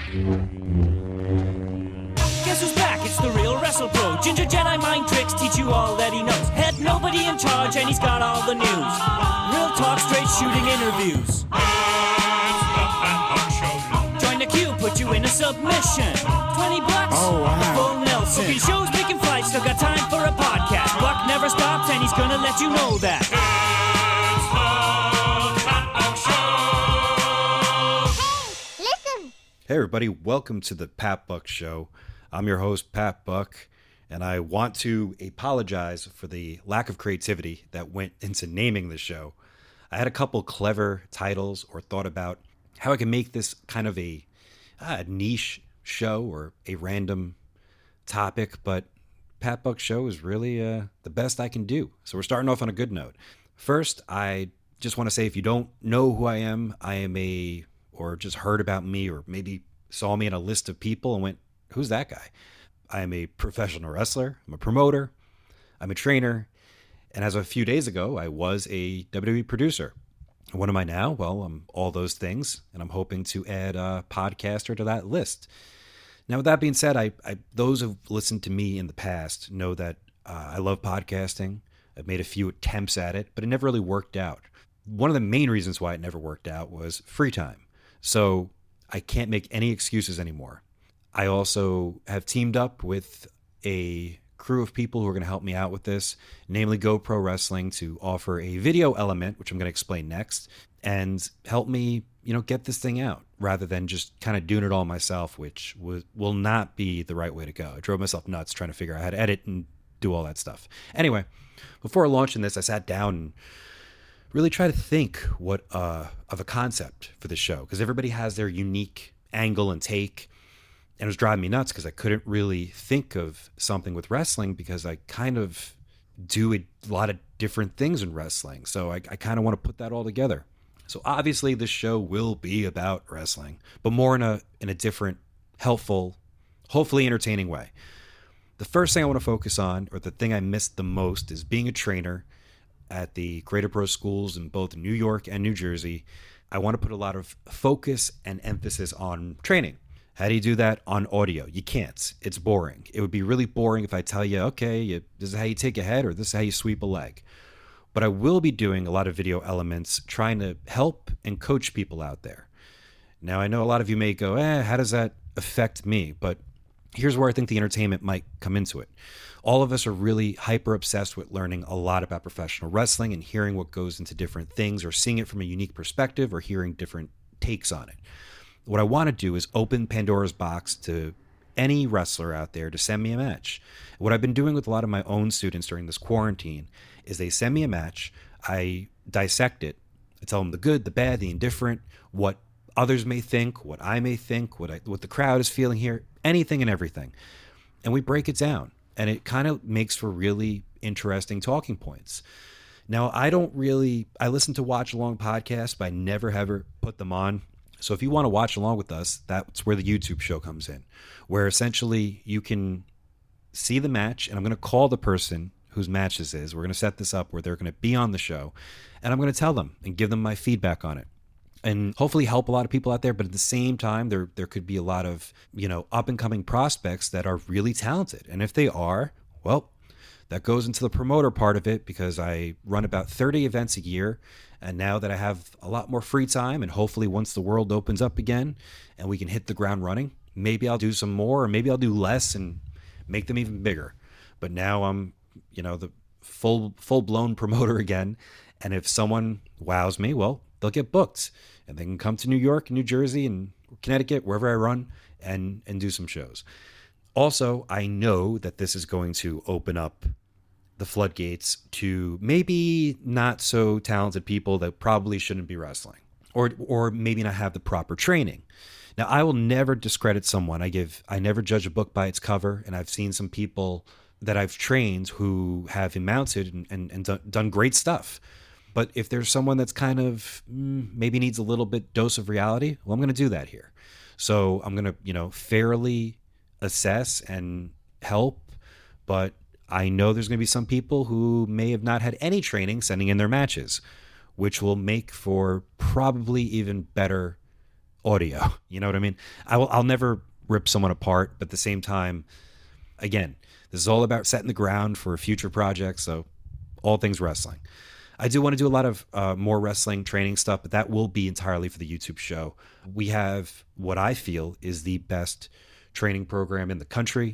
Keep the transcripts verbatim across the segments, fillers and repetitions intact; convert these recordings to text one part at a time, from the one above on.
Guess who's back? It's the real WrestlePro. Ginger Jedi mind tricks teach you all that he knows. Had nobody in charge and he's got all the news. Real talk, straight shooting interviews. Join the queue, put you in a submission. twenty bucks, Oh, wow. full Nelson. Booking shows, making flights, still got time for a podcast. Buck never stops and he's gonna let you know that. Hey everybody, welcome to the Pat Buck Show. I'm your host, Pat Buck, and I want to apologize for the lack of creativity that went into naming the show. I had a couple clever titles or thought about how I can make this kind of a, a niche show or a random topic, but Pat Buck Show is really uh, the best I can do. So we're starting off on a good note. First, I just want to say if you don't know who I am, I am a or just heard about me or maybe saw me in a list of people and went, who's that guy? I am a professional wrestler. I'm a promoter. I'm a trainer. And as of a few days ago, I was a W W E producer. What am I now? Well, I'm all those things, and I'm hoping to add a podcaster to that list. Now, with that being said, I, I those who've listened to me in the past know that uh, I love podcasting. I've made a few attempts at it, but it never really worked out. One of the main reasons why it never worked out was free time. So I can't make any excuses anymore. I also have teamed up with a crew of people who are going to help me out with this, namely GoPro Wrestling, to offer a video element, which I'm going to explain next, and help me, you know, get this thing out rather than just kind of doing it all myself, which will, will not be the right way to go. I drove myself nuts trying to figure out how to edit and do all that stuff. Anyway, before launching this, I sat down and really try to think what uh, of a concept for the show, because everybody has their unique angle and take, and it was driving me nuts because I couldn't really think of something with wrestling because I kind of do a lot of different things in wrestling. So I, I kind of want to put that all together. So obviously this show will be about wrestling, but more in a in a different, helpful, hopefully entertaining way. The first thing I want to focus on, or the thing I missed the most, is being a trainer at the Creator Pro schools in both New York and New Jersey. I want to put a lot of focus and emphasis on training. How do you do that on audio? You can't. It's boring. It would be really boring if I tell you, okay, you, this is how you take a head or this is how you sweep a leg. But I will be doing a lot of video elements trying to help and coach people out there. Now, I know a lot of you may go, eh, how does that affect me? But here's where I think the entertainment might come into it. All of us are really hyper obsessed with learning a lot about professional wrestling and hearing what goes into different things, or seeing it from a unique perspective, or hearing different takes on it. What I want to do is open Pandora's box to any wrestler out there to send me a match. What I've been doing with a lot of my own students during this quarantine is they send me a match, I dissect it, I tell them the good, the bad, the indifferent, what others may think, what I may think, what I, what the crowd is feeling here, anything and everything. And we break it down. And it kind of makes for really interesting talking points. Now, I don't really, I listen to watch along podcasts, but I never ever put them on. So if you want to watch along with us, that's where the YouTube show comes in, where essentially you can see the match, and I'm going to call the person whose match this is. We're going to set this up where they're going to be on the show, and I'm going to tell them and give them my feedback on it, and hopefully help a lot of people out there. But at the same time, there there could be a lot of, you know, up and coming prospects that are really talented. And if they are, well, that goes into the promoter part of it, because I run about thirty events a year. And now that I have a lot more free time, and hopefully once the world opens up again and we can hit the ground running, maybe I'll do some more, or maybe I'll do less and make them even bigger. But now I'm, you know, the full full blown promoter again. And if someone wows me, well, they'll get booked, and they can come to New York, New Jersey, and Connecticut, wherever I run, and and do some shows. Also, I know that this is going to open up the floodgates to maybe not so talented people that probably shouldn't be wrestling, or or maybe not have the proper training. Now, I will never discredit someone. I give I never judge a book by its cover, and I've seen some people that I've trained who have mounted and, and, and done, done great stuff. But if there's someone that's kind of mm, maybe needs a little bit dose of reality, well, I'm going to do that here. So I'm going to, you know, fairly assess and help, but I know there's going to be some people who may have not had any training sending in their matches, which will make for probably even better audio. You know what I mean? I will, I'll never rip someone apart, but at the same time, again, this is all about setting the ground for future projects. So all things wrestling. I do want to do a lot of uh, more wrestling training stuff, but that will be entirely for the YouTube show. We have what I feel is the best training program in the country.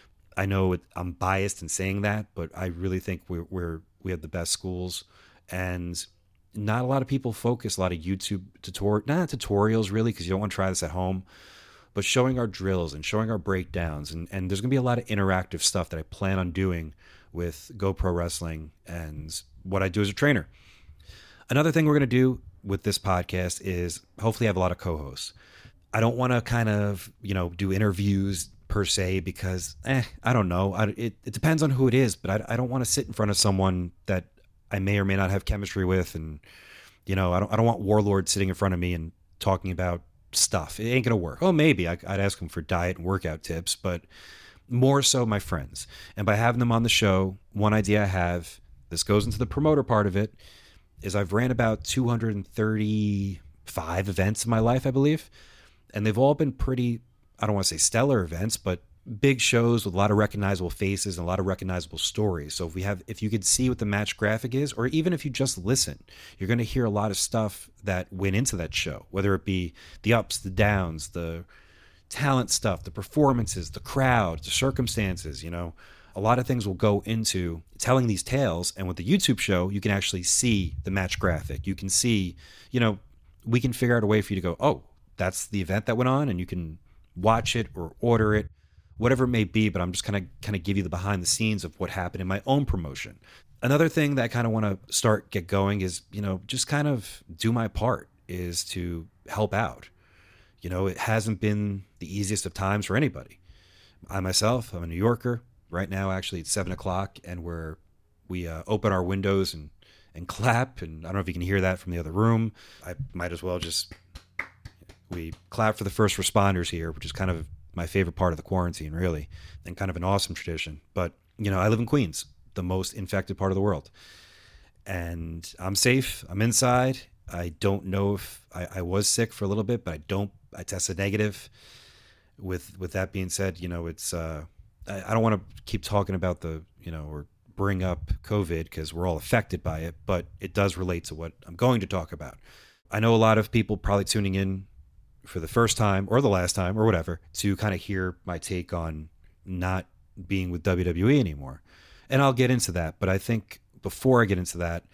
I know it, I'm biased in saying that, but I really think we're, we're we have the best schools, and not a lot of people focus a lot of YouTube tutorial, not tutorials really, because you don't want to try this at home, but showing our drills and showing our breakdowns, and and there's gonna be a lot of interactive stuff that I plan on doing with GoPro Wrestling and what I do as a trainer. Another thing we're going to do with this podcast is hopefully have a lot of co-hosts. I don't want to kind of, you know, do interviews per se because, eh, I don't know. I, it, it depends on who it is, but I, I don't want to sit in front of someone that I may or may not have chemistry with. And, you know, I don't, I don't want Warlord sitting in front of me and talking about stuff. It ain't going to work. Oh, maybe I, I'd ask him for diet and workout tips, but more so my friends. And by having them on the show, one idea I have, this goes into the promoter part of it, is I've ran about two hundred thirty-five events in my life, I believe. And they've all been pretty, I don't want to say stellar events, but big shows with a lot of recognizable faces and a lot of recognizable stories. So if we have, if you could see what the match graphic is, or even if you just listen, you're going to hear a lot of stuff that went into that show, whether it be the ups, the downs, the talent stuff, the performances, the crowd, the circumstances, you know. A lot of things will go into telling these tales. And with the YouTube show, you can actually see the match graphic. You can see, you know, we can figure out a way for you to go, oh, that's the event that went on, and you can watch it or order it, whatever it may be. But I'm just kind of kind of give you the behind the scenes of what happened in my own promotion. Another thing that I kind of want to start get going is, you know, just kind of do my part, is to help out. You know, it hasn't been the easiest of times for anybody. I myself, I'm a New Yorker. Right now, actually, it's seven o'clock, and we're we uh, open our windows and and clap. And I don't know if you can hear that from the other room. I might as well just we clap for the first responders here, which is kind of my favorite part of the quarantine, really, and kind of an awesome tradition. But you know, I live in Queens, the most infected part of the world, and I'm safe. I'm inside. I don't know if I, I was sick for a little bit, but I don't. I tested negative. With with that being said, you know, it's. Uh, I don't want to keep talking about the, you know, or bring up COVID because we're all affected by it, but it does relate to what I'm going to talk about. I know a lot of people probably tuning in for the first time or the last time or whatever to kind of hear my take on not being with W W E anymore. And I'll get into that. But I think before I get into that,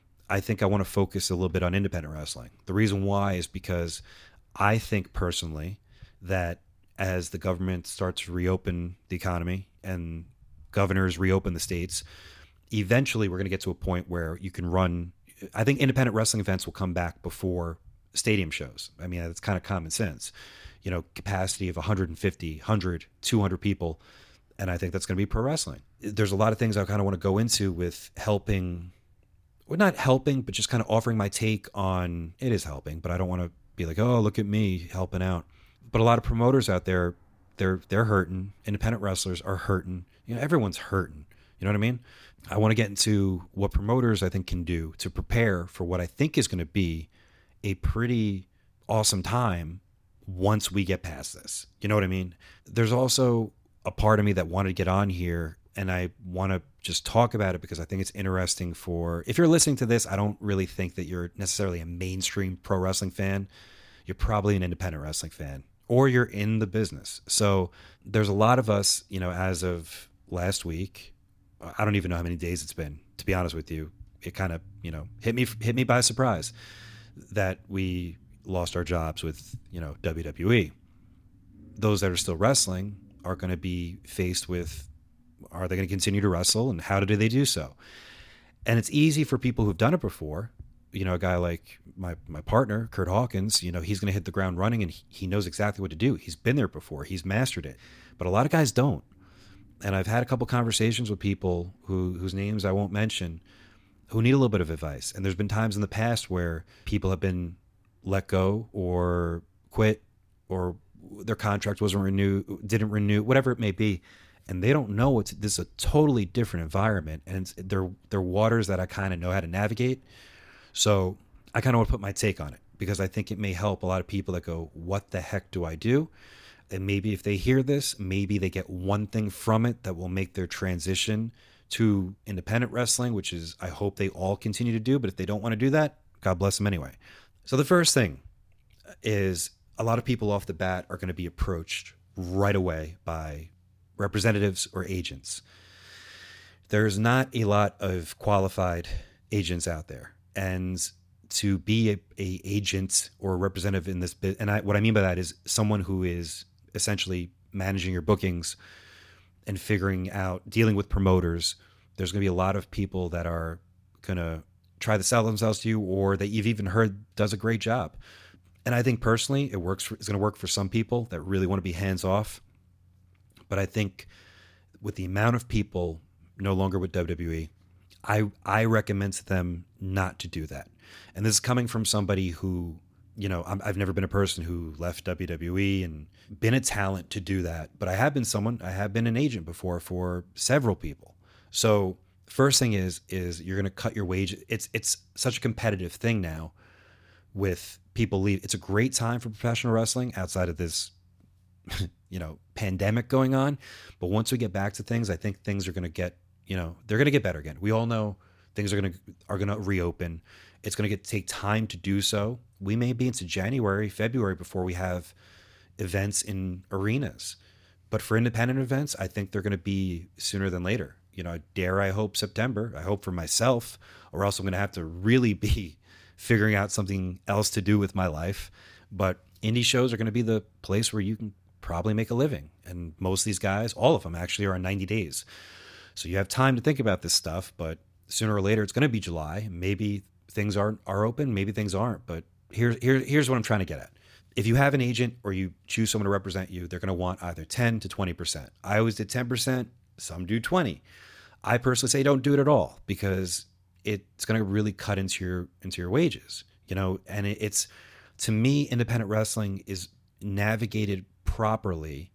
I think I want to focus a little bit on independent wrestling. The reason why is because I think personally that as the government starts to reopen the economy and governors reopen the states, eventually we're going to get to a point where you can run. I think independent wrestling events will come back before stadium shows. I mean, it's kind of common sense, you know, capacity of one hundred fifty, one hundred, two hundred people. And I think that's going to be pro wrestling. There's a lot of things I kind of want to go into with helping, well, not helping, but just kind of offering my take on, it is helping, but I don't want to be like, oh, look at me helping out. But a lot of promoters out there, they're they're hurting. Independent wrestlers are hurting. You know, everyone's hurting. You know what I mean? I want to get into what promoters I think can do to prepare for what I think is going to be a pretty awesome time once we get past this. You know what I mean? There's also a part of me that wanted to get on here, and I want to just talk about it because I think it's interesting for, if you're listening to this, I don't really think that you're necessarily a mainstream pro wrestling fan. You're probably an independent wrestling fan, or you're in the business. So there's a lot of us, you know, as of last week, I don't even know how many days it's been, to be honest with you. It kind of, you know, hit me, hit me by surprise that we lost our jobs with, you know, W W E. Those that are still wrestling are going to be faced with, are they going to continue to wrestle, and how do they do so? And it's easy for people who've done it before. You know, a guy like my my partner, Kurt Hawkins, you know, he's going to hit the ground running, and he, he knows exactly what to do. He's been there before. He's mastered it. But a lot of guys don't. And I've had a couple conversations with people who whose names I won't mention, who need a little bit of advice. And there's been times in the past where people have been let go or quit, or their contract wasn't renewed, didn't renew, whatever it may be. And they don't know it's this is a totally different environment, and they're they're waters that I kind of know how to navigate. So I kind of want to put my take on it. because I think it may help a lot of people that go, what the heck do I do? And maybe if they hear this, maybe they get one thing from it that will make their transition to independent wrestling, which is, I hope they all continue to do. But if they don't want to do that, God bless them anyway. So the first thing is, a lot of people off the bat are going to be approached right away by representatives or agents. There's not a lot of qualified agents out there. And to be a, a agent or a representative in this bit, and I, what I mean by that is someone who is essentially managing your bookings and figuring out, dealing with promoters. There's going to be a lot of people that are going to try to sell themselves to you, or that you've even heard does a great job. And I think personally, it works. For, it's going to work for some people that really want to be hands off. But I think with the amount of people no longer with W W E, I I recommend to them not to do that. And this is coming from somebody who, you know, I'm, I've never been a person who left W W E and been a talent to do that. But I have been someone, I have been an agent before for several people. So first thing is, is you're going to cut your wages. It's, it's such a competitive thing now with people leave. It's a great time for professional wrestling outside of this, you know, pandemic going on. But once we get back to things, I think things are going to get, you know, they're going to get better again. We all know things are going to, are going to reopen. It's going to get take time to do so. We may be into January, February before we have events in arenas. But for independent events, I think they're going to be sooner than later. You know, dare I hope September. I hope for myself, or else I'm going to have to really be figuring out something else to do with my life. But indie shows are going to be the place where you can probably make a living. And most of these guys, all of them actually, are on ninety days. So you have time to think about this stuff, but sooner or later it's going to be July. Maybe things are are open, maybe things aren't. But here's here, here's what I'm trying to get at. If you have an agent or you choose someone to represent you, they're going to want either ten to twenty percent. I always did ten percent. Some do twenty. I personally say don't do it at all, because it's going to really cut into your into your wages. You know, and it, it's to me, independent wrestling is navigated properly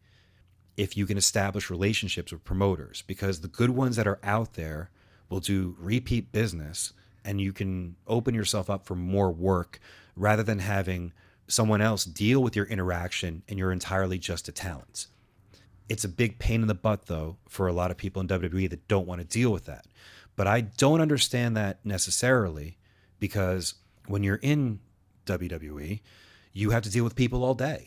if you can establish relationships with promoters, because the good ones that are out there will do repeat business, and you can open yourself up for more work rather than having someone else deal with your interaction and you're entirely just a talent. It's a big pain in the butt, though, for a lot of people in W W E that don't want to deal with that. But I don't understand that necessarily, because when you're in W W E, you have to deal with people all day.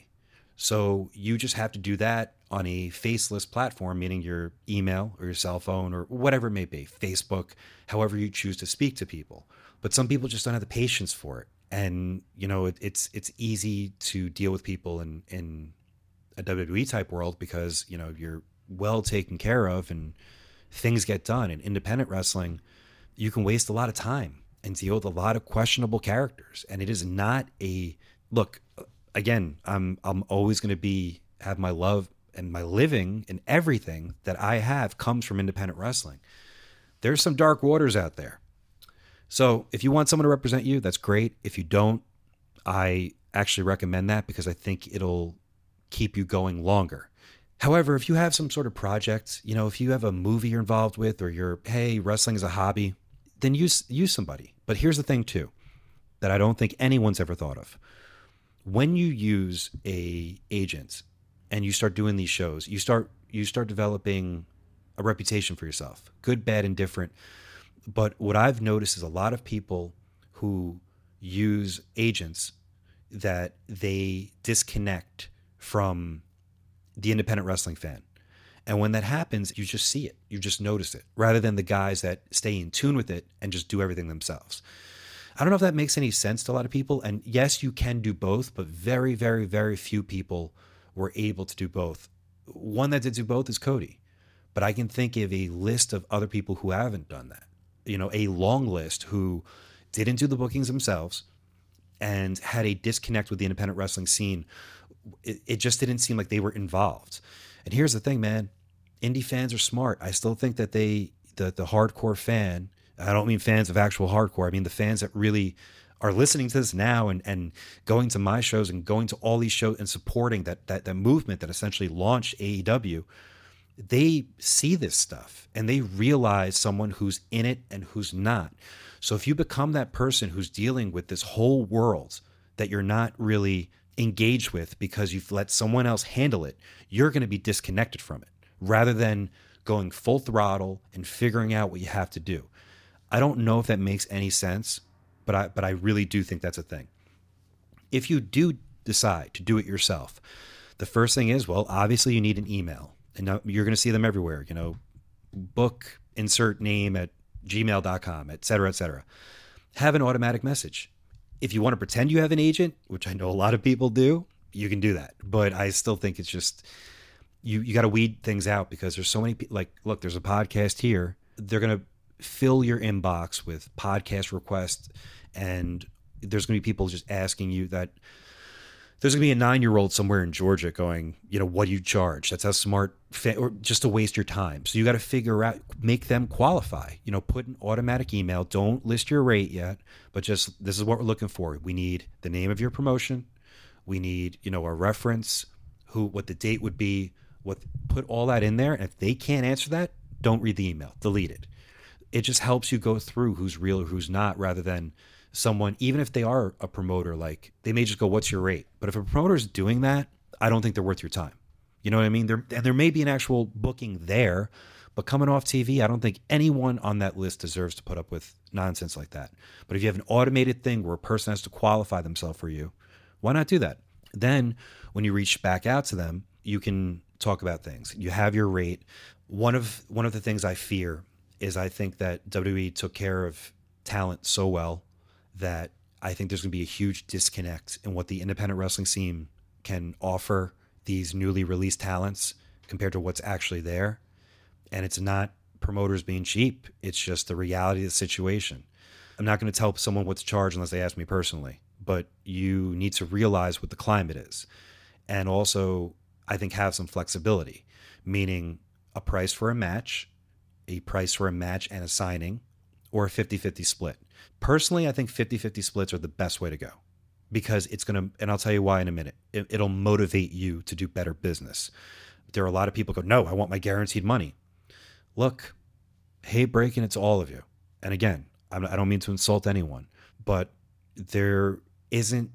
So you just have to do that on a faceless platform, meaning your email or your cell phone or whatever it may be, Facebook, however you choose to speak to people. But some people just don't have the patience for it. And, you know, it, it's it's easy to deal with people in, in a W W E type world because, you know, you're well taken care of and things get done. In independent wrestling, you can waste a lot of time and deal with a lot of questionable characters. And it is not a, look, again, I'm I'm always going to be, have my love and my living and everything that I have comes from independent wrestling. There's some dark waters out there. So if you want someone to represent you, that's great. If you don't, I actually recommend that because I think it'll keep you going longer. However, if you have some sort of project, you know, if you have a movie you're involved with, or you're, hey, wrestling is a hobby, then use use somebody. But here's the thing too, that I don't think anyone's ever thought of. When you use a agent and you start doing these shows, you start you start developing a reputation for yourself, good, bad, and different. But what I've noticed is a lot of people who use agents that they disconnect from the independent wrestling fan. And when that happens, you just see it. You just notice it, rather than the guys that stay in tune with it and just do everything themselves. I don't know if that makes any sense to a lot of people. And yes, you can do both, but very, very, very few people were able to do both. One that did do both is Cody. But I can think of a list of other people who haven't done that. You know, a long list who didn't do the bookings themselves and had a disconnect with the independent wrestling scene. It, it just didn't seem like they were involved. And here's the thing, man. Indie fans are smart. I still think that they, the, the hardcore fan, I don't mean fans of actual hardcore. I mean the fans that really are listening to this now and, and going to my shows and going to all these shows and supporting that, that, that movement that essentially launched A E W. They see this stuff and they realize someone who's in it and who's not. So if you become that person who's dealing with this whole world that you're not really engaged with because you've let someone else handle it, you're going to be disconnected from it rather than going full throttle and figuring out what you have to do. I don't know if that makes any sense, but I but I really do think that's a thing. If you do decide to do it yourself, the first thing is, well, obviously you need an email, and now you're going to see them everywhere. You know, book insert name at gmail dot com, et cetera, et cetera. Have an automatic message. If you want to pretend you have an agent, which I know a lot of people do, you can do that. But I still think it's just, you, you got to weed things out because there's so many people. Like, look, there's a podcast here. They're going to fill your inbox with podcast requests, and there's going to be people just asking you that. There's going to be a nine-year-old somewhere in Georgia going, you know, what do you charge? That's how smart, fa- or just to waste your time. So you got to figure out, make them qualify, you know, put an automatic email. Don't list your rate yet, but just, this is what we're looking for. We need the name of your promotion. We need, you know, a reference, who, what the date would be, what, put all that in there. And if they can't answer that, don't read the email, delete it. It just helps you go through who's real or who's not, rather than someone, even if they are a promoter, like they may just go, what's your rate? But if a promoter is doing that, I don't think they're worth your time. You know what I mean? There, and there may be an actual booking there, but coming off T V, I don't think anyone on that list deserves to put up with nonsense like that. But if you have an automated thing where a person has to qualify themselves for you, why not do that? Then when you reach back out to them, you can talk about things. You have your rate. One of, one of the things I fear is I think that W W E took care of talent so well that I think there's going to be a huge disconnect in what the independent wrestling scene can offer these newly released talents compared to what's actually there. And it's not promoters being cheap. It's just the reality of the situation. I'm not going to tell someone what to charge unless they ask me personally, but you need to realize what the climate is. And also, I think, have some flexibility, meaning a price for a match, a price for a match and a signing, or a fifty-fifty split. Personally, I think fifty-fifty splits are the best way to go because it's going to, and I'll tell you why in a minute, it, it'll motivate you to do better business. There are a lot of people who go, no, I want my guaranteed money. Look, hate breaking it to all of you. And again, I'm, I don't mean to insult anyone, but there isn't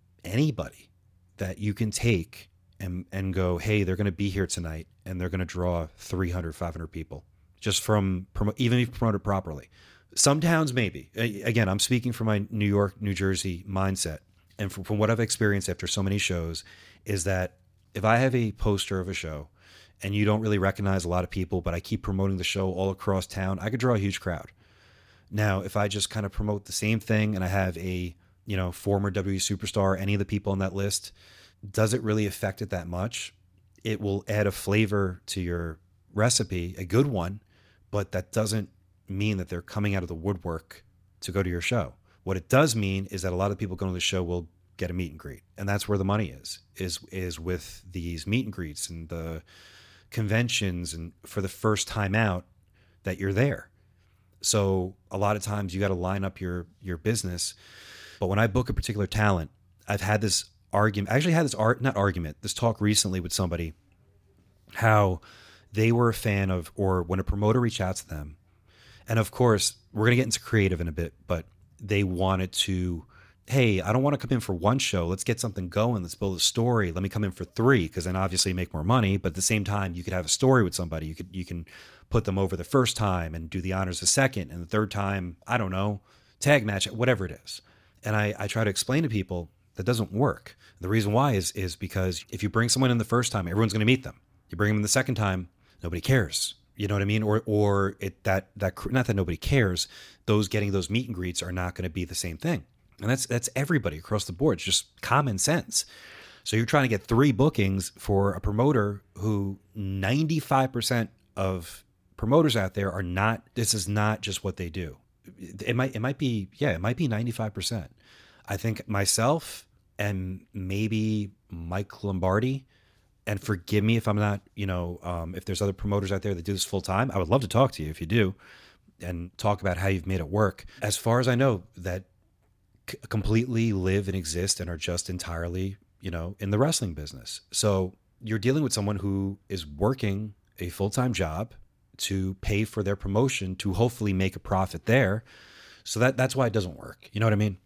anybody that you can take and, and go, hey, they're going to be here tonight and they're going to draw three hundred, five hundred people just from, even if you promote it properly. Some towns, maybe. Again, I'm speaking from my New York, New Jersey mindset. And from, from what I've experienced after so many shows is that if I have a poster of a show and you don't really recognize a lot of people, but I keep promoting the show all across town, I could draw a huge crowd. Now, if I just kind of promote the same thing and I have a, you know, former W W E superstar, any of the people on that list, does it really affect it that much? It will add a flavor to your recipe, a good one, but that doesn't mean that they're coming out of the woodwork to go to your show. What it does mean is that a lot of people going to the show will get a meet and greet. And that's where the money is, is, is with these meet and greets and the conventions and for the first time out that you're there. So a lot of times you got to line up your, your business. But when I book a particular talent, I've had this argument, I actually had this art, not argument, this talk recently with somebody, how they were a fan of, or when a promoter reached out to them, and of course, we're going to get into creative in a bit, but they wanted to, hey, I don't want to come in for one show. Let's get something going. Let's build a story. Let me come in for three, because then obviously you make more money. But at the same time, you could have a story with somebody. You could you can put them over the first time and do the honors the second, and the third time, I don't know, tag match, whatever it is. And I, I try to explain to people that doesn't work. The reason why is is because if you bring someone in the first time, everyone's going to meet them. You bring them in the second time, nobody cares. You know what I mean? Or or it that that not that nobody cares. Those getting those meet and greets are not going to be the same thing. And that's that's everybody across the board. It's just common sense. So you're trying to get three bookings for a promoter who ninety-five percent of promoters out there are not. This is not just what they do. It might it might be yeah it might be ninety-five percent. I think myself and maybe Mike Lombardi. And forgive me if I'm not, you know, um, if there's other promoters out there that do this full time, I would love to talk to you if you do and talk about how you've made it work. As far as I know, that c- completely live and exist and are just entirely, you know, in the wrestling business. So you're dealing with someone who is working a full-time job to pay for their promotion to hopefully make a profit there. So that that's why it doesn't work. You know what I mean?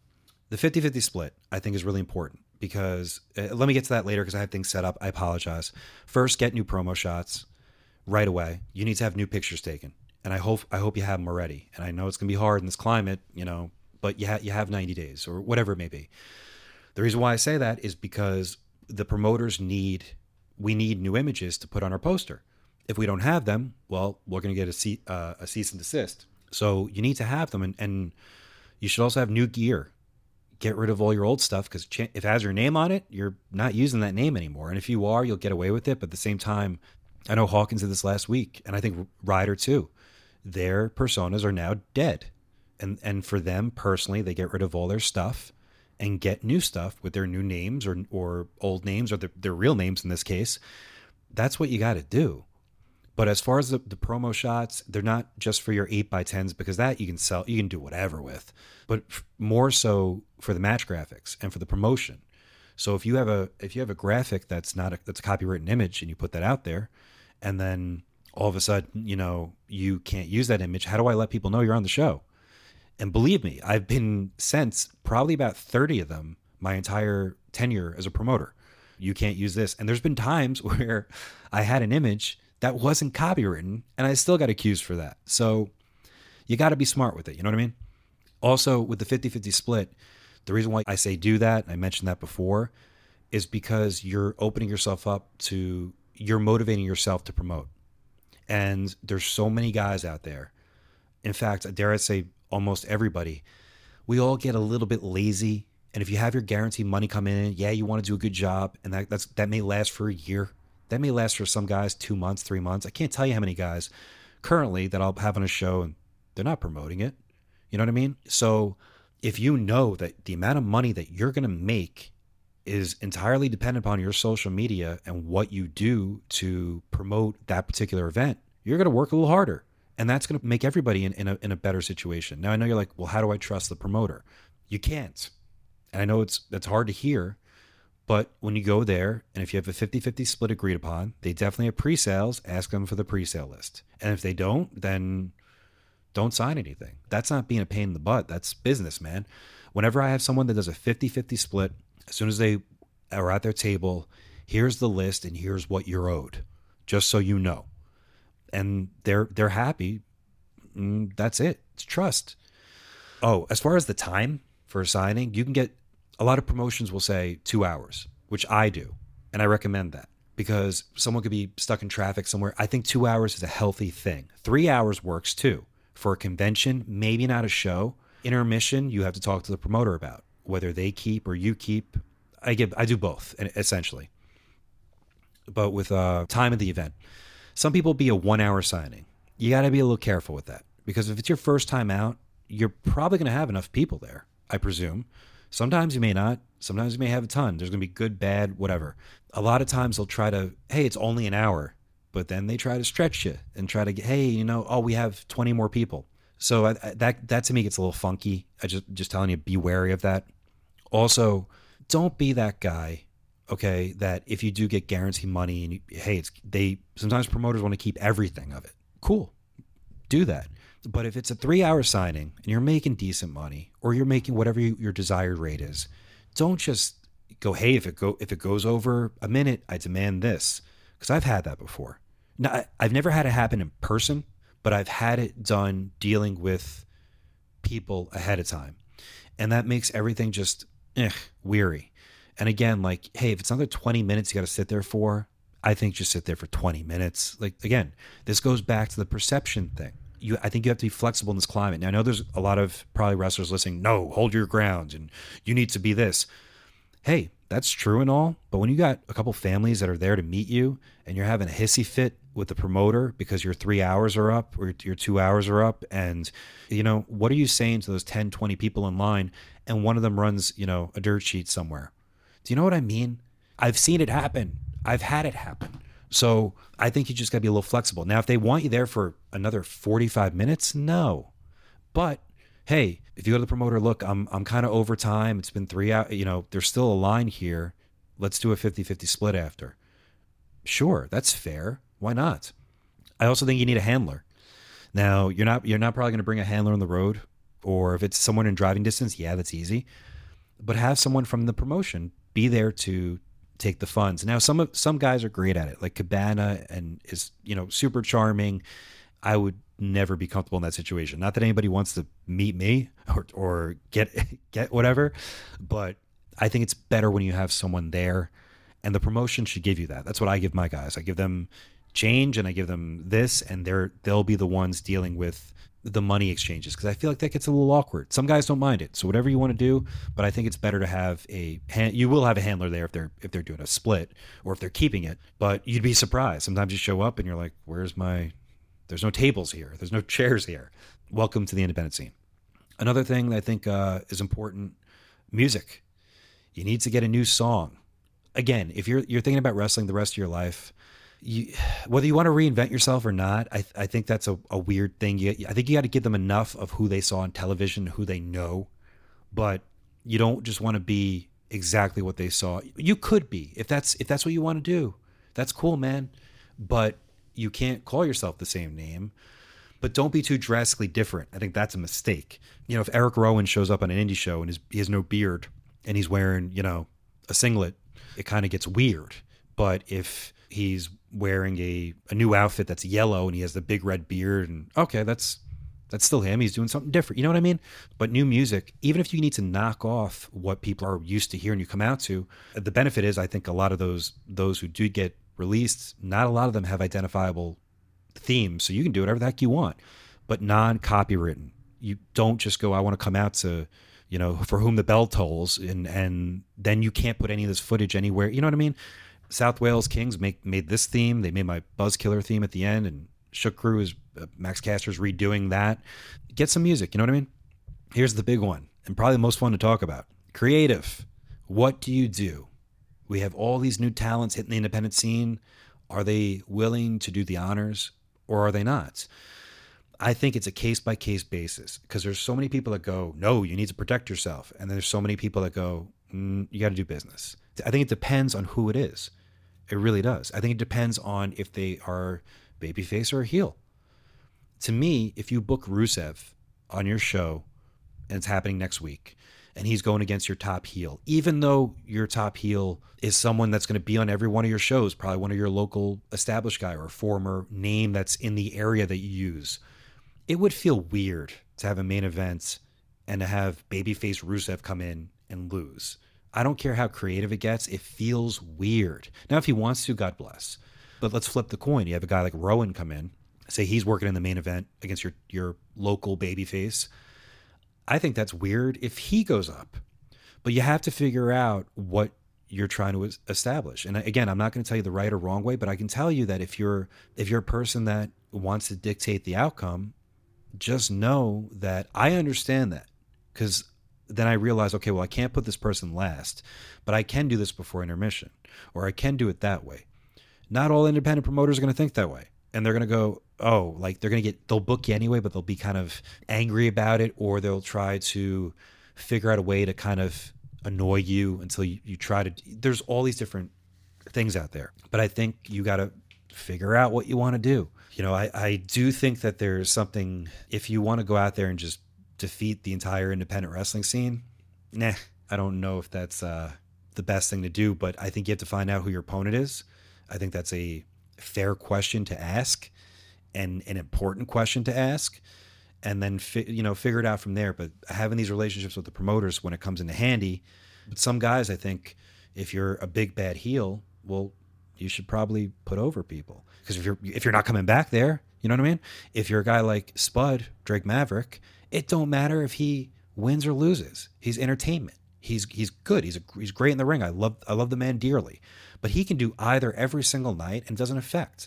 The fifty-fifty split, I think, is really important because uh, let me get to that later because I have things set up. I apologize. First, get new promo shots right away. You need to have new pictures taken. And I hope I hope you have them already. And I know it's going to be hard in this climate, you know, but you, ha- you have ninety days or whatever it may be. The reason why I say that is because the promoters need, we need new images to put on our poster. If we don't have them, well, we're going to get a, ce- uh, a cease and desist. So you need to have them. And, and you should also have new gear. Get rid of all your old stuff because ch- if it has your name on it, you're not using that name anymore. And if you are, you'll get away with it. But at the same time, I know Hawkins did this last week, and I think Ryder too. Their personas are now dead. And and for them personally, they get rid of all their stuff and get new stuff with their new names or or old names or their, their real names in this case. That's what you got to do. But as far as the, the promo shots, they're not just for your eight by tens because that you can sell, you can do whatever with, but more so for the match graphics and for the promotion. So if you have a if you have a graphic that's not a, that's a copywritten image and you put that out there, and then all of a sudden, you know, you can't use that image, how do I let people know you're on the show? And believe me, I've been sent probably about thirty of them my entire tenure as a promoter. You can't use this. And there's been times where I had an image that wasn't copywritten and I still got accused for that. So you got to be smart with it. You know what I mean? Also, with the fifty-fifty split, the reason why I say do that, I mentioned that before, is because you're opening yourself up to, you're motivating yourself to promote. And there's so many guys out there. In fact, dare I say almost everybody, we all get a little bit lazy. And if you have your guaranteed money coming in, yeah, you want to do a good job. And that that's, that may last for a year. That may last for some guys two months, three months. I can't tell you how many guys currently that I'll have on a show and they're not promoting it. You know what I mean? So if you know that the amount of money that you're going to make is entirely dependent upon your social media and what you do to promote that particular event, you're going to work a little harder. And that's going to make everybody in, in, a, in a better situation. Now, I know you're like, well, how do I trust the promoter? You can't. And I know it's that's hard to hear, but when you go there, and if you have a fifty-fifty split agreed upon, they definitely have pre-sales, ask them for the pre-sale list. And if they don't, then don't sign anything. That's not being a pain in the butt. That's business, man. Whenever I have someone that does a fifty-fifty split, as soon as they are at their table, here's the list and here's what you're owed, just so you know. And they're they're happy. Mm, that's it. It's trust. Oh, as far as the time for signing, you can get, a lot of promotions will say two hours, which I do. And I recommend that because someone could be stuck in traffic somewhere. I think two hours is a healthy thing. Three hours works too. For a convention, maybe not a show. Intermission, you have to talk to the promoter about whether they keep or you keep. I give, I do both, essentially. But with uh, time of the event, some people be a one-hour signing. You got to be a little careful with that because if it's your first time out, you're probably going to have enough people there, I presume. Sometimes you may not. Sometimes you may have a ton. There's going to be good, bad, whatever. A lot of times they'll try to, hey, it's only an hour. But then they try to stretch you and try to get, hey, you know, oh, we have twenty more people. So I, I, that that to me gets a little funky. I just just telling you, be wary of that. Also, don't be that guy, okay, that if you do get guaranteed money and you, hey, it's they sometimes promoters want to keep everything of it. Cool, do that. But if it's a three-hour signing and you're making decent money or you're making whatever you, your desired rate is, don't just go, hey, if it go if it goes over a minute, I demand this. Because I've had that before. Now, I've never had it happen in person, but I've had it done dealing with people ahead of time. And that makes everything just eh, weary. And again, like, hey, if it's another twenty minutes you got to sit there for, I think just sit there for twenty minutes. Like, again, this goes back to the perception thing. You, I think you have to be flexible in this climate. Now, I know there's a lot of probably wrestlers listening, no, hold your ground and you need to be this. Hey, that's true and all, but when you got a couple families that are there to meet you and you're having a hissy fit with the promoter because your three hours are up or your two hours are up and, you know, what are you saying to those ten, twenty people in line and one of them runs, you know, a dirt sheet somewhere? Do you know what I mean? I've seen it happen. I've had it happen. So I think you just got to be a little flexible. Now, if they want you there for another forty-five minutes, no. But hey, if you go to the promoter, look, I'm I'm kind of over time. It's been three hours. You know, there's still a line here. Let's do a fifty-fifty split after. Sure, that's fair. Why not? I also think you need a handler. Now, you're not you're not probably going to bring a handler on the road, or if it's someone in driving distance, yeah, that's easy. but have someone from the promotion be there to take the funds. Now, some of some guys are great at it, like Cabana, and is, you know, super charming. I would never be comfortable in that situation. Not that anybody wants to meet me or or get get whatever, but I think it's better when you have someone there, and the promotion should give you that. That's what I give my guys. I give them change and I give them this, and they're they'll be the ones dealing with the money exchanges, because I feel like that gets a little awkward. Some guys don't mind it, so whatever you want to do, but I think it's better to have a hand, you will have a handler there if they're if they're doing a split or if they're keeping it, but you'd be surprised. Sometimes you show up and you're like, where's my, there's no tables here, there's no chairs here. Welcome to the independent scene. Another thing that I think uh, is important, music. You need to get a new song. Again, if you're you're thinking about wrestling the rest of your life, You, whether you want to reinvent yourself or not, I, I think that's a, a weird thing. You, I think you got to give them enough of who they saw on television, who they know, but you don't just want to be exactly what they saw. You could be, if that's if that's what you want to do. That's cool, man. But you can't call yourself the same name. But don't be too drastically different. I think that's a mistake. You know, if Eric Rowan shows up on an indie show and his, he has no beard and he's wearing, you know, a singlet, it kind of gets weird. But if he's wearing a, a new outfit that's yellow and he has the big red beard, and okay, that's that's still him. He's doing something different. You know what I mean? But new music, even if you need to knock off what people are used to hearing you come out to, the benefit is I think a lot of those those who do get released, not a lot of them have identifiable themes, so you can do whatever the heck you want, but non-copywritten. You don't just go, I want to come out to, you know, For Whom the Bell Tolls, and and then you can't put any of this footage anywhere. You know what I mean? South Wales Kings make, made this theme. They made my Buzzkiller theme at the end, and Shook Crew is uh, Max Caster's redoing that. Get some music, you know what I mean? Here's the big one, and probably the most fun to talk about. Creative. What do you do? We have all these new talents hitting the independent scene. Are they willing to do the honors, or are they not? I think it's a case-by-case basis, because there's so many people that go, no, you need to protect yourself. And then there's so many people that go, mm, you got to do business. I think it depends on who it is. It really does. I think it depends on if they are babyface or a heel. To me, if you book Rusev on your show and it's happening next week and he's going against your top heel, even though your top heel is someone that's going to be on every one of your shows, probably one of your local established guy or a former name that's in the area that you use, it would feel weird to have a main event and to have babyface Rusev come in and lose. I don't care how creative it gets. It feels weird. Now, if he wants to, God bless. But let's flip the coin. You have a guy like Rowan come in, say he's working in the main event against your, your local babyface. I think that's weird if he goes up. But you have to figure out what you're trying to establish. And again, I'm not going to tell you the right or wrong way, but I can tell you that if you're if you're a person that wants to dictate the outcome, just know that I understand that, because then I realize, okay, well, I can't put this person last, but I can do this before intermission, or I can do it that way. Not all independent promoters are going to think that way. And they're going to go, oh, like they're going to get, they'll book you anyway, but they'll be kind of angry about it, or they'll try to figure out a way to kind of annoy you until you, you try to, there's all these different things out there. But I think you got to figure out what you want to do. You know, I, I do think that there's something, if you want to go out there and just defeat the entire independent wrestling scene, nah, I don't know if that's uh, the best thing to do, but I think you have to find out who your opponent is. I think that's a fair question to ask and an important question to ask, and then, fi- you know, figure it out from there. But having these relationships with the promoters when it comes into handy, but some guys, I think if you're a big bad heel, well, you should probably put over people, because if you're, if you're not coming back there, you know what I mean? If you're a guy like Spud, Drake Maverick, it don't matter if he wins or loses. He's entertainment. He's he's good. He's a, he's great in the ring. I love I love the man dearly, but he can do either every single night and doesn't affect.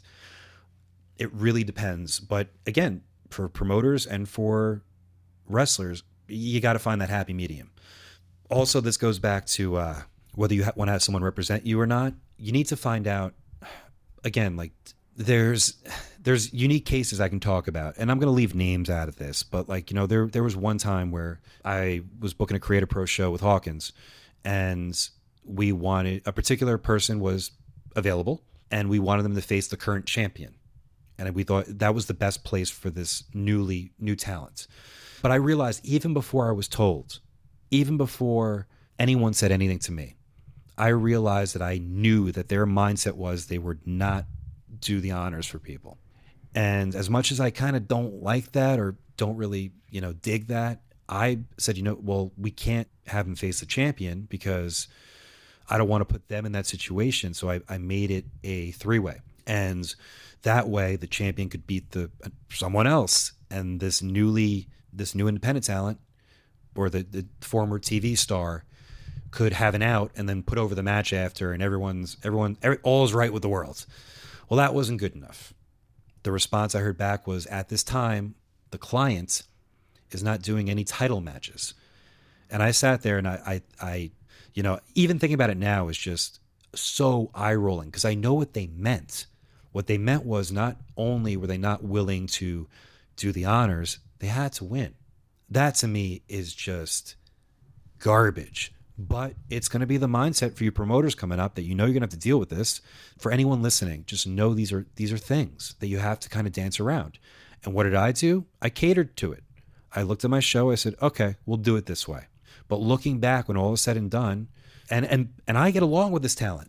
It really depends. But again, for promoters and for wrestlers, you got to find that happy medium. Also, this goes back to uh, whether you ha- want to have someone represent you or not. You need to find out. Again, like there's there's unique cases I can talk about, and I'm going to leave names out of this, but like, you know, there there was one time where I was booking a Creative Pro show with Hawkins, and we wanted, a particular person was available, and we wanted them to face the current champion, and we thought that was the best place for this newly new talent. But I realized even before I was told, even before anyone said anything to me, I realized that I knew that their mindset was they would not do the honors for people. And as much as I kind of don't like that or don't really, you know, dig that, I said, you know, well, we can't have them face the champion because I don't want to put them in that situation. So I, I made it a three-way. And that way the champion could beat the someone else. And this newly, this new independent talent or the, the former T V star could have an out and then put over the match after, and everyone's, everyone, every, all's right with the world. Well, that wasn't good enough. The response I heard back was, at this time, the client is not doing any title matches. And I sat there and I, I, I you know, even thinking about it now is just so eye-rolling because I know what they meant. What they meant was not only were they not willing to do the honors, they had to win. That to me is just garbage. But it's going to be the mindset for you promoters coming up that you know you're going to have to deal with this. For anyone listening, just know these are these are things that you have to kind of dance around. And what did I do? I catered to it. I looked at my show. I said, okay, we'll do it this way. But looking back when all is said and done, and and and I get along with this talent.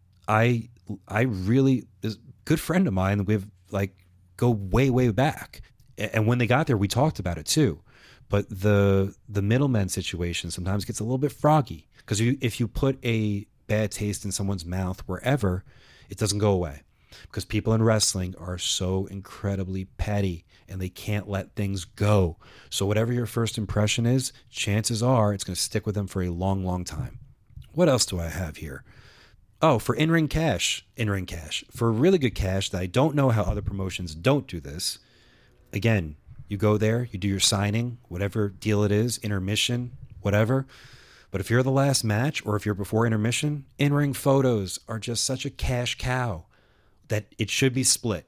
I I really, this good friend of mine, we've like go way, way back. And when they got there, we talked about it too. But the the middleman situation sometimes gets a little bit froggy because you, if you put a bad taste in someone's mouth wherever, it doesn't go away. Because people in wrestling are so incredibly petty and they can't let things go. So whatever your first impression is, chances are it's going to stick with them for a long, long time. What else do I have here? Oh, for in-ring cash, in-ring cash. For really good cash that I don't know how other promotions don't do this. Again, you go there, you do your signing, whatever deal it is, intermission, whatever. But if you're the last match or if you're before intermission, in-ring photos are just such a cash cow that it should be split.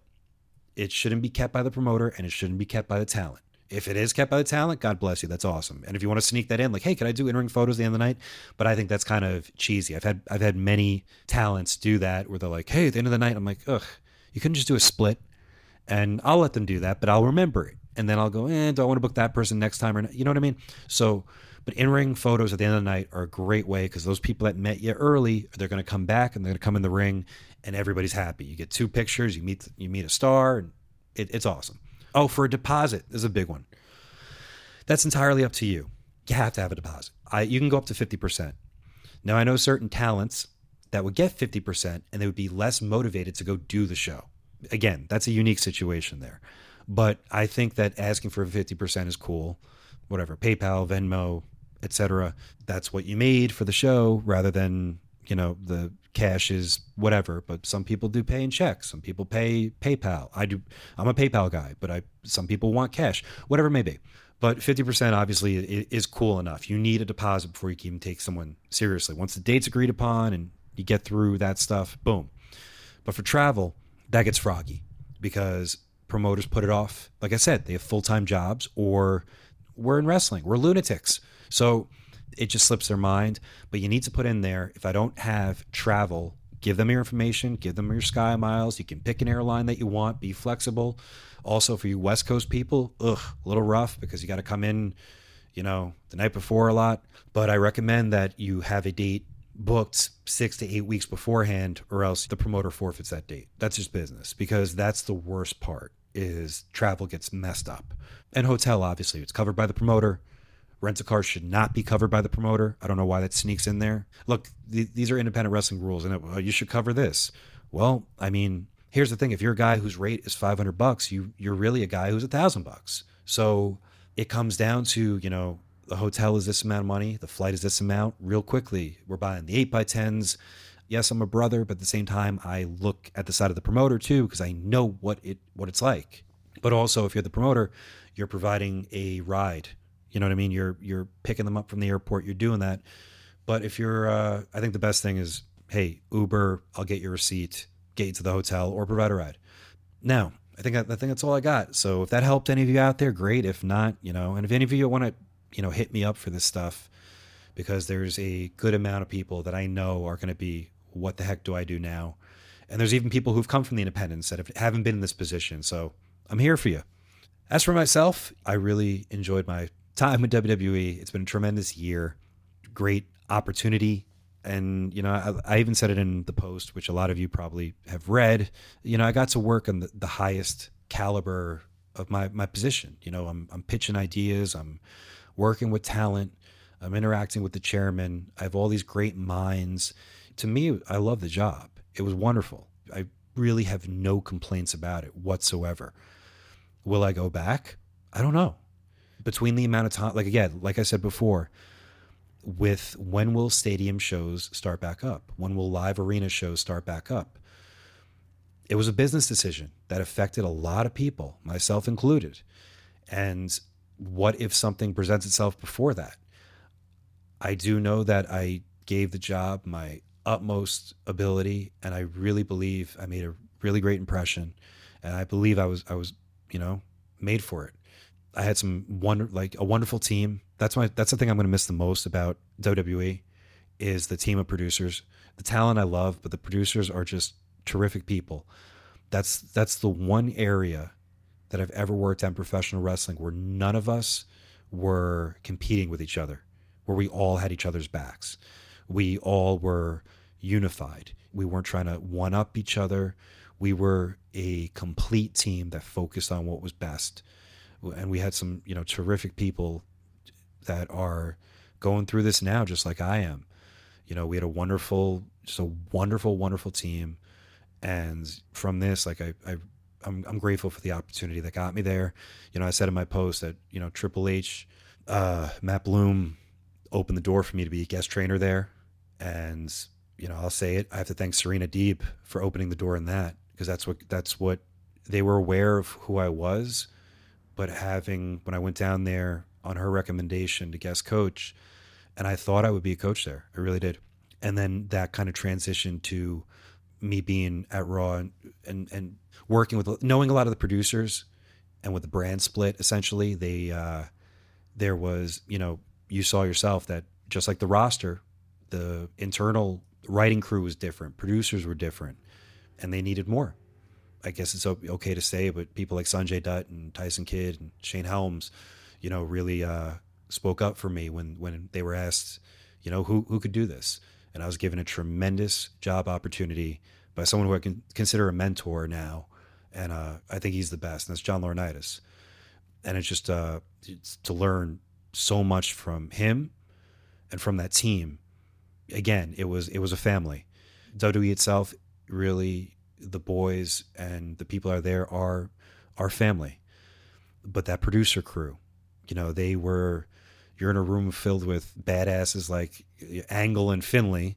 It shouldn't be kept by the promoter and it shouldn't be kept by the talent. If it is kept by the talent, God bless you. That's awesome. And if you want to sneak that in, like, hey, can I do in-ring photos at the end of the night? But I think that's kind of cheesy. I've had I've had many talents do that where they're like, hey, at the end of the night, I'm like, ugh, you couldn't just do a split. And I'll let them do that, but I'll remember it. And then I'll go, eh, do I want to book that person next time or not? You know what I mean? So, but in-ring photos at the end of the night are a great way because those people that met you early, they're going to come back and they're going to come in the ring and everybody's happy. You get two pictures, you meet you meet a star, and it, it's awesome. Oh, for a deposit, this is a big one. That's entirely up to you. You have to have a deposit. I, you can go up to fifty percent. Now, I know certain talents that would get fifty percent and they would be less motivated to go do the show. Again, that's a unique situation there. But I think that asking for fifty percent is cool. Whatever, PayPal, Venmo, et cetera. That's what you made for the show rather than, you know, the cash is whatever. But some people do pay in checks. Some people pay PayPal. I do. I'm a PayPal guy, but I some people want cash, whatever it may be. But fifty percent obviously is cool enough. You need a deposit before you can even take someone seriously. Once the date's agreed upon and you get through that stuff, boom. But for travel, that gets froggy because promoters put it off. Like I said, they have full-time jobs or we're in wrestling. We're lunatics. So it just slips their mind. But you need to put in there, if I don't have travel, give them your information, give them your Sky Miles. You can pick an airline that you want, be flexible. Also for you West Coast people, ugh, a little rough because you got to come in, you know, the night before a lot. But I recommend that you have a date booked six to eight weeks beforehand or else the promoter forfeits that date. That's just business because that's the worst part is travel gets messed up. And hotel, obviously, it's covered by the promoter. Rent-a-car should not be covered by the promoter. I don't know why that sneaks in there. Look, th- these are independent wrestling rules, and well, you should cover this. Well, I mean, here's the thing: if you're a guy whose rate is five hundred bucks, you you're really a guy who's a thousand bucks. So it comes down to, you know, the hotel is this amount of money, the flight is this amount. Real quickly, we're buying the eight by tens. Yes, I'm a brother, but at the same time, I look at the side of the promoter too because I know what it what it's like. But also, if you're the promoter, you're providing a ride. You know what I mean? You're you're picking them up from the airport. You're doing that. But if you're, uh, I think the best thing is, hey, Uber, I'll get your receipt, get you to the hotel, or provide a ride. Now, I think I, I think that's all I got. So if that helped any of you out there, great. If not, you know, and if any of you want to, you know, hit me up for this stuff, because there's a good amount of people that I know are going to be, what the heck do I do now? And there's even people who've come from the independents that have, haven't been in this position. So I'm here for you. As for myself, I really enjoyed my time with W W E. It's been a tremendous year. Great opportunity. And, you know, I, I even said it in the post, which a lot of you probably have read. You know, I got to work on the, the highest caliber of my, my position. You know, I'm, I'm pitching ideas. I'm working with talent. I'm interacting with the chairman. I have all these great minds. To me, I love the job. It was wonderful. I really have no complaints about it whatsoever. Will I go back? I don't know. Between the amount of time, like again, like I said before, with when will stadium shows start back up? When will live arena shows start back up? It was a business decision that affected a lot of people, myself included. And what if something presents itself before that? I do know that I gave the job my utmost ability, and I really believe I made a really great impression. And I believe I was, I was, you know, made for it. I had some wonder, like a wonderful team. That's my, that's the thing I'm going to miss the most about W W E is the team of producers. The talent I love, but the producers are just terrific people. That's, that's the one area that I've ever worked on professional wrestling where none of us were competing with each other, where we all had each other's backs. We all were unified. We weren't trying to one up each other. We were a complete team that focused on what was best. And we had some, you know, terrific people that are going through this now, just like I am. You know, we had a wonderful, just a wonderful, wonderful team. And from this, like I, I I'm, I'm grateful for the opportunity that got me there. You know, I said in my post that, you know, Triple H, uh, Matt Bloom opened the door for me to be a guest trainer there. And, you know, I'll say it, I have to thank Serena Deeb for opening the door in that, because that's what, that's what they were aware of who I was. But having, when I went down there on her recommendation to guest coach, and I thought I would be a coach there. I really did. And then that kind of transitioned to me being at Raw and, and, and working with, knowing a lot of the producers and with the brand split, essentially, they, uh, there was, you know, you saw yourself that just like the roster, the internal writing crew was different. Producers were different, and they needed more. I guess it's okay to say, but people like Sanjay Dutt and Tyson Kidd and Shane Helms, you know, really uh, spoke up for me when, when they were asked, you know, who who could do this? And I was given a tremendous job opportunity by someone who I can consider a mentor now. And uh, I think he's the best, and that's John Laurinaitis. And it's just uh, it's to learn so much from him and from that team. Again, it was it was a family. W W E itself, really, the boys and the people are there are our family. But that producer crew, you know, they were, you're in a room filled with badasses like Angle and Finlay,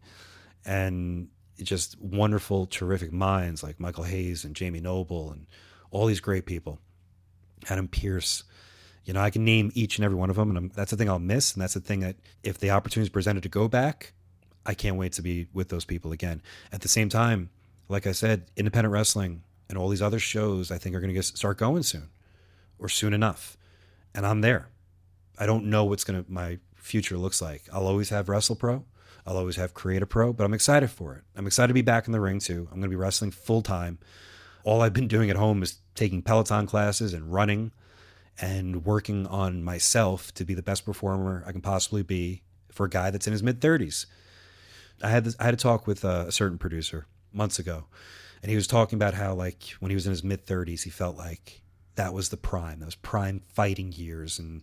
and just wonderful, terrific minds like Michael Hayes and Jamie Noble and all these great people. Adam Pearce, you know, I can name each and every one of them, and I'm, that's the thing I'll miss. And that's the thing that if the opportunity is presented to go back, I can't wait to be with those people again. At the same time, like I said, independent wrestling and all these other shows I think are going to start going soon or soon enough. And I'm there. I don't know what's going to, my future looks like. I'll always have WrestlePro. I'll always have Create A Pro, but I'm excited for it. I'm excited to be back in the ring too. I'm going to be wrestling full time. All I've been doing at home is taking Peloton classes and running and working on myself to be the best performer I can possibly be for a guy that's in his mid thirties. I had this, I had a talk with a certain producer months ago, and he was talking about how, like, when he was in his mid thirties, he felt like that was the prime, that was prime fighting years. And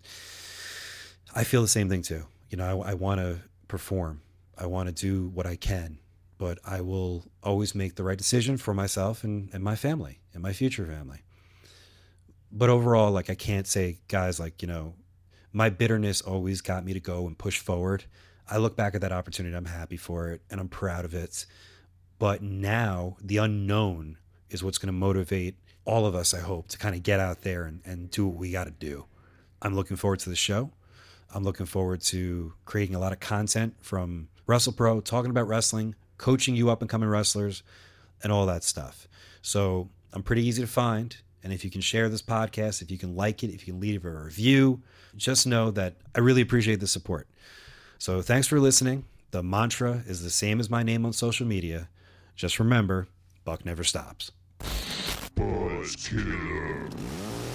I feel the same thing too. You know, I, I want to perform. I want to do what I can, but I will always make the right decision for myself and, and my family and my future family. But overall, like, I can't say, guys, like, you know, my bitterness always got me to go and push forward. I look back at that opportunity, I'm happy for it, and I'm proud of it. But now the unknown is what's going to motivate all of us, I hope, to kind of get out there and, and do what we got to do. I'm looking forward to the show. I'm looking forward to creating a lot of content from WrestlePro, talking about wrestling, coaching you up and coming wrestlers, and all that stuff. So I'm pretty easy to find. And if you can share this podcast, if you can like it, if you can leave a review, just know that I really appreciate the support. So thanks for listening. The mantra is the same as my name on social media. Just remember, Buck never stops. Buzzkiller.